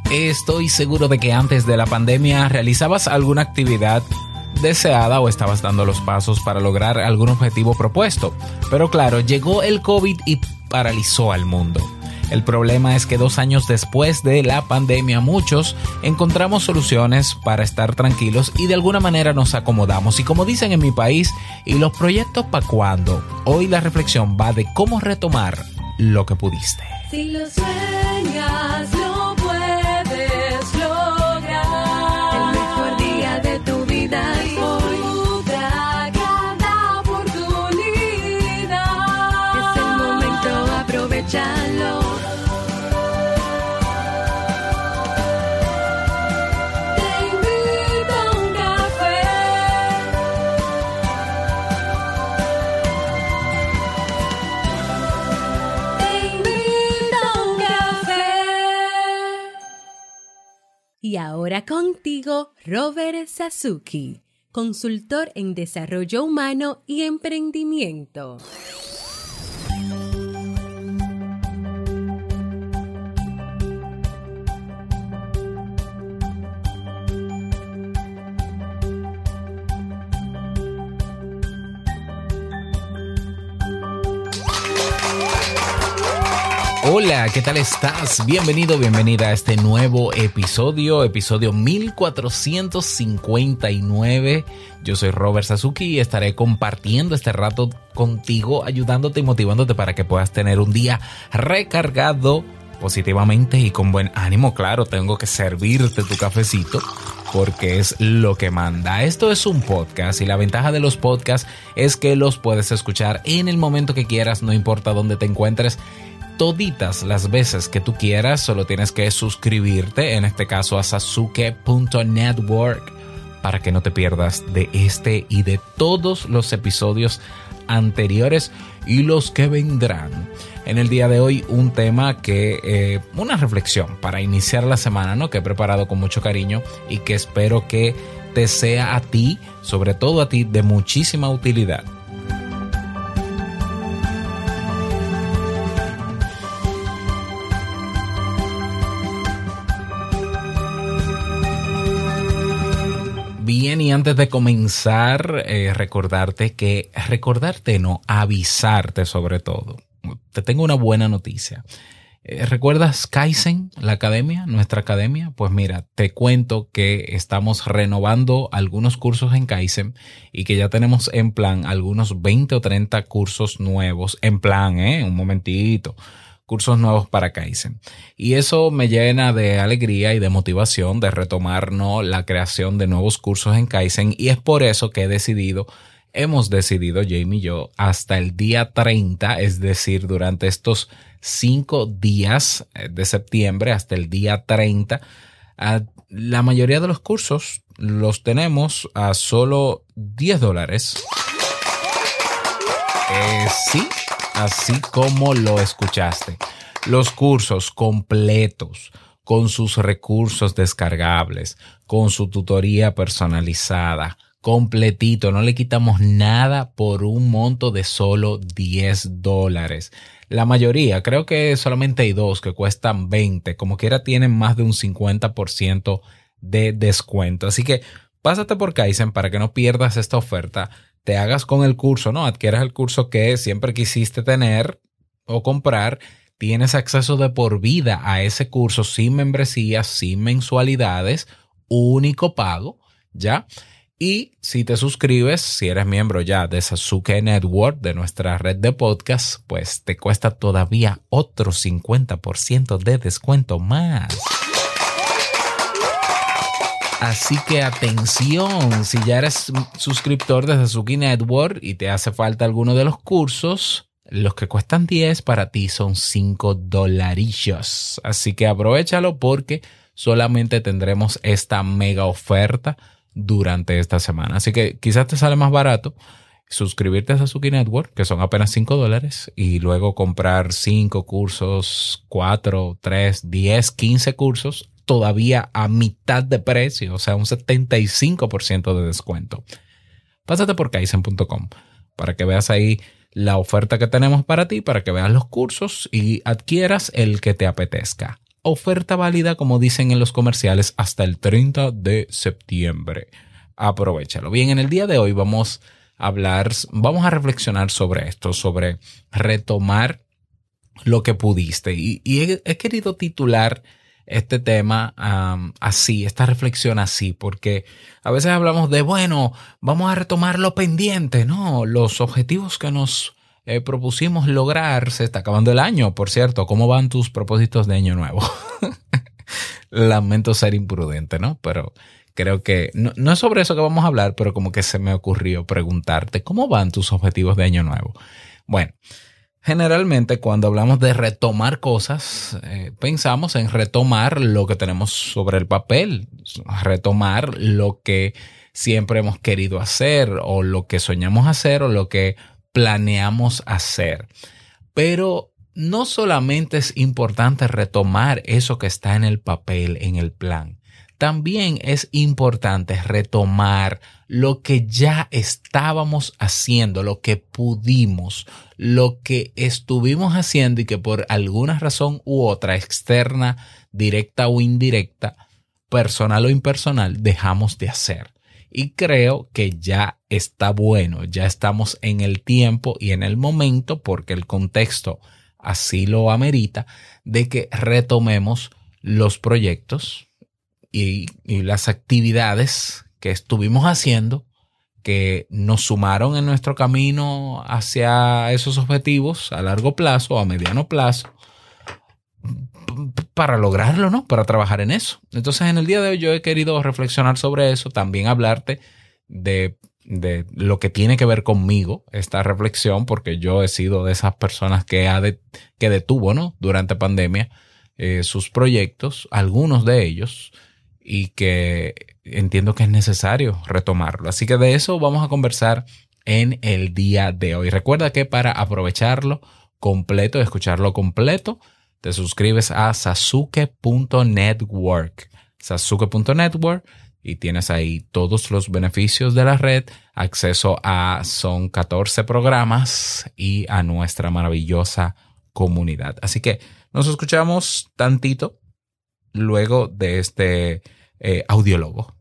Estoy seguro de que antes de la pandemia realizabas alguna actividad deseada o estabas dando los pasos para lograr algún objetivo propuesto. Pero claro, llegó el COVID y paralizó al mundo. El problema es que 2 años después de la pandemia muchos encontramos soluciones para estar tranquilos y de alguna manera nos acomodamos. Y como dicen en mi país, ¿y los proyectos pa' cuándo? Hoy la reflexión va de cómo retomar lo que pudiste. Si lo sueñas, lo puedes lograr. El mejor día de tu vida es hoy. Disfruta cada oportunidad. Es el momento, aprovechalo. Y ahora contigo, Robert Sasuki, consultor en desarrollo humano y emprendimiento. Hola, ¿qué tal estás? Bienvenido, bienvenida a este nuevo episodio 1459. Yo soy Robert Sasuki y estaré compartiendo este rato contigo, ayudándote y motivándote para que puedas tener un día recargado positivamente y con buen ánimo. Claro, tengo que servirte tu cafecito porque es lo que manda. Esto es un podcast y la ventaja de los podcasts es que los puedes escuchar en el momento que quieras, no importa dónde te encuentres. Toditas las veces que tú quieras, solo tienes que suscribirte, en este caso a sasuke.network, para que no te pierdas de este y de todos los episodios anteriores y los que vendrán. En el día de hoy un tema que, una reflexión para iniciar la semana, ¿no? Que he preparado con mucho cariño y que espero que te sea a ti, sobre todo a ti, de muchísima utilidad. Bien, y antes de comenzar, avisarte sobre todo. Te tengo una buena noticia. ¿Recuerdas Kaizen, la academia, nuestra academia? Pues mira, te cuento que estamos renovando algunos cursos en Kaizen y que ya tenemos en plan algunos 20 o 30 cursos nuevos en plan, un momentito. Cursos nuevos para Kaizen. Y eso me llena de alegría y de motivación de retomar, ¿no?, la creación de nuevos cursos en Kaizen. Y es por eso que hemos decidido, Jamie y yo, hasta el día 30, es decir, durante estos 5 días de septiembre hasta el día 30, la mayoría de los cursos los tenemos a solo $10. Sí. Así como lo escuchaste. Los cursos completos, con sus recursos descargables, con su tutoría personalizada, completito, no le quitamos nada por un monto de solo $10. La mayoría, creo que solamente hay 2 que cuestan 20, como quiera tienen más de un 50% de descuento. Así que pásate por Kaizen para que no pierdas esta oferta. Te hagas con el curso, ¿no? Adquieras el curso que siempre quisiste tener o comprar. Tienes acceso de por vida a ese curso sin membresías, sin mensualidades, único pago, ¿ya? Y si te suscribes, si eres miembro ya de Sasuke Network, de nuestra red de podcast, pues te cuesta todavía otro 50% de descuento más. Así que atención, si ya eres suscriptor de Sasuke Network y te hace falta alguno de los cursos, los que cuestan 10 para ti son $5. Así que aprovéchalo porque solamente tendremos esta mega oferta durante esta semana. Así que quizás te sale más barato suscribirte a Sasuke Network, que son apenas $5, y luego comprar 5 cursos, 4, 3, 10, 15 cursos, todavía a mitad de precio, o sea, un 75% de descuento. Pásate por kaizen.com para que veas ahí la oferta que tenemos para ti, para que veas los cursos y adquieras el que te apetezca. oferta válida, como dicen en los comerciales, hasta el 30 de septiembre. Aprovechalo. Bien, en el día de hoy vamos a reflexionar sobre esto, sobre retomar lo que pudiste. Y he querido titular este tema así, esta reflexión así, porque a veces hablamos de, bueno, vamos a retomar lo pendiente, ¿no? Los objetivos que nos propusimos lograr. Se está acabando el año, por cierto. ¿Cómo van tus propósitos de año nuevo? Lamento ser imprudente, ¿no? Pero creo que no es sobre eso que vamos a hablar, pero como que se me ocurrió preguntarte, ¿cómo van tus objetivos de año nuevo? Bueno, generalmente cuando hablamos de retomar cosas, pensamos en retomar lo que tenemos sobre el papel, retomar lo que siempre hemos querido hacer o lo que soñamos hacer o lo que planeamos hacer. Pero no solamente es importante retomar eso que está en el papel, en el plan. También es importante retomar lo que ya estábamos haciendo, lo que pudimos, lo que estuvimos haciendo y que por alguna razón u otra, externa, directa o indirecta, personal o impersonal, dejamos de hacer. Y creo que ya está bueno, ya estamos en el tiempo y en el momento, porque el contexto así lo amerita, de que retomemos los proyectos y las actividades que estuvimos haciendo, que nos sumaron en nuestro camino hacia esos objetivos a largo plazo o a mediano plazo, para lograrlo, ¿no? Para trabajar en eso. Entonces, en el día de hoy yo he querido reflexionar sobre eso, también hablarte de lo que tiene que ver conmigo, esta reflexión, porque yo he sido de esas personas que detuvo, ¿no? Durante pandemia sus proyectos, algunos de ellos, y que entiendo que es necesario retomarlo. Así que de eso vamos a conversar en el día de hoy. Recuerda que para aprovecharlo completo, escucharlo completo, te suscribes a sasuke.network. Sasuke.network y tienes ahí todos los beneficios de la red, acceso son 14 programas y a nuestra maravillosa comunidad. Así que nos escuchamos tantito luego de este audiólogo.